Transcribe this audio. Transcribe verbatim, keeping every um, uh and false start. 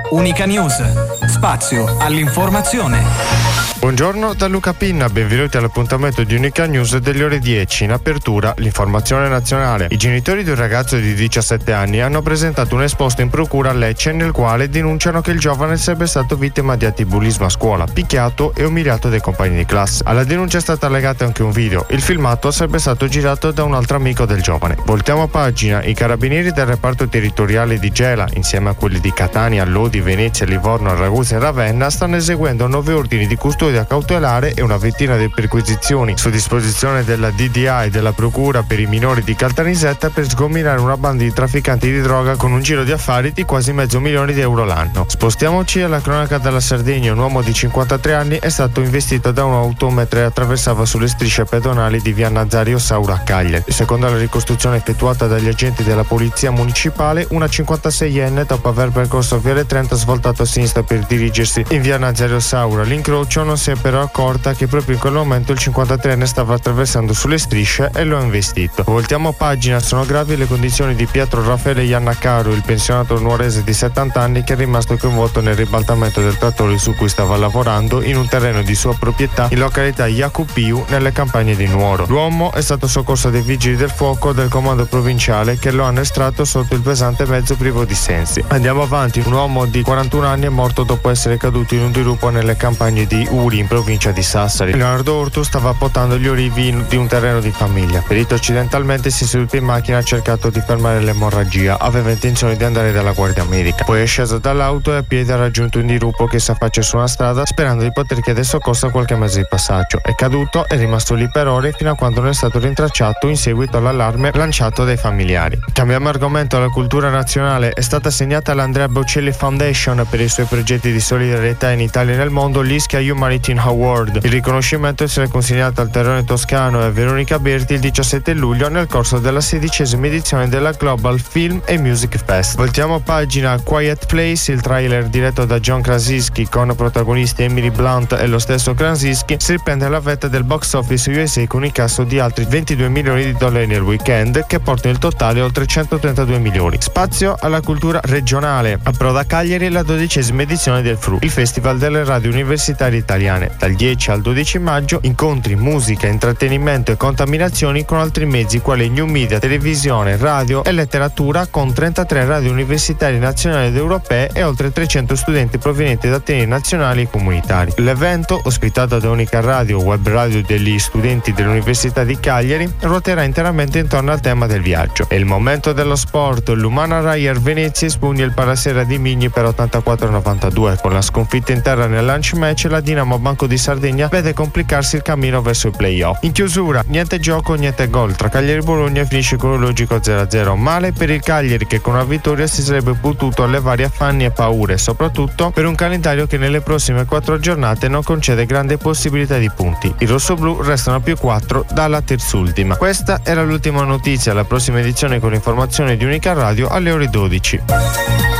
Unica News, spazio all'informazione. Buongiorno da Luca Pinna, benvenuti all'appuntamento di Unica News delle ore dieci. In apertura, l'informazione nazionale. I genitori di un ragazzo di diciassette anni hanno presentato un esposto in procura a Lecce nel quale denunciano che il giovane sarebbe stato vittima di atti di bullismo a scuola, picchiato e umiliato dai compagni di classe. Alla denuncia è stato allegato anche un video. Il filmato sarebbe stato girato da un altro amico del giovane. Voltiamo pagina. I carabinieri del reparto territoriale di Gela, insieme a quelli di Catania, Lodi, Venezia, Livorno, Ragusa e Ravenna, stanno eseguendo nove ordini di custodia cautelare e una ventina di perquisizioni su disposizione della D D A e della Procura per i minori di Caltanissetta per sgominare una banda di trafficanti di droga con un giro di affari di quasi mezzo milione di euro l'anno. Spostiamoci alla cronaca della Sardegna. Un uomo di cinquantatré anni è stato investito da un'auto mentre attraversava sulle strisce pedonali di via Nazario Saura a Cagliari. Secondo la ricostruzione effettuata dagli agenti della polizia municipale, una cinquantaseienne, dopo aver percorso via Le Trenta, ha svoltato a sinistra per dirigersi in via Nazario Saura. L'incrocio non si è però accorta che proprio in quel momento il cinquantatreenne stava attraversando sulle strisce e lo ha investito. Voltiamo pagina. Sono gravi le condizioni di Pietro Raffaele Iannacaro, il pensionato nuorese di settanta anni che è rimasto coinvolto nel ribaltamento del trattore su cui stava lavorando in un terreno di sua proprietà in località Iacupiu nelle campagne di Nuoro. L'uomo è stato soccorso dai vigili del fuoco del comando provinciale che lo hanno estratto sotto il pesante mezzo privo di sensi. Andiamo avanti. Un uomo di quarantuno anni è morto dopo essere caduto in un dirupo nelle campagne di Uri in provincia di Sassari. Leonardo Ortu stava potando gli olivi di un terreno di famiglia. Ferito accidentalmente, si è seduto in macchina e ha cercato di fermare l'emorragia. Aveva intenzione di andare dalla guardia medica. Poi è sceso dall'auto e a piedi ha raggiunto un dirupo che si affaccia su una strada sperando di poter chiedere soccorso a qualche mezzo di passaggio. È caduto e è rimasto lì per ore fino a quando non è stato rintracciato in seguito all'allarme lanciato dai familiari. Cambiamo argomento. Alla cultura nazionale. È stata assegnata all'Andrea Bocelli Foundation per i suoi progetti di solidarietà in Italia e nel mondo l'Ischia Humanity Award. Il riconoscimento sarà consegnato al Terrone Toscano e a Veronica Berti il diciassette luglio nel corso della sedicesima edizione della Global Film and Music Fest. Voltiamo pagina. Quiet Place, il trailer diretto da John Krasinski con protagonisti Emily Blunt e lo stesso Krasinski, si riprende la vetta del box office U S A con un incasso di altri ventidue milioni di dollari nel weekend, che portano il totale oltre centotrentadue milioni. Spazio alla cultura regionale. Approda a Cagliari la dodicesima edizione del F R U, il Festival delle Radio Universitarie Italiane. Dal dieci al dodici maggio incontri, musica, intrattenimento e contaminazioni con altri mezzi quali new media, televisione, radio e letteratura, con trentatré radio universitarie nazionali ed europee e oltre trecento studenti provenienti da atenei nazionali e comunitari. L'evento, ospitato da Unica Radio, web radio degli studenti dell'Università di Cagliari, ruoterà interamente intorno al tema del viaggio. È il momento dello sport. L'Umana Rayer Venezia espugna il Parasera di Migni per ottantaquattro a novantadue. Con la sconfitta in terra nel lunch match, la Dinamo Banco di Sardegna vede complicarsi il cammino verso i play-off. In chiusura, niente gioco, niente gol tra Cagliari e Bologna, finisce con un logico zero a zero. Male per il Cagliari, che con una vittoria si sarebbe potuto allevare affanni e paure, soprattutto per un calendario che nelle prossime quattro giornate non concede grande possibilità di punti. I rossoblù restano a più quattro dalla terzultima. Questa era l'ultima notizia. La prossima edizione con informazioni di Unica Radio alle ore dodici.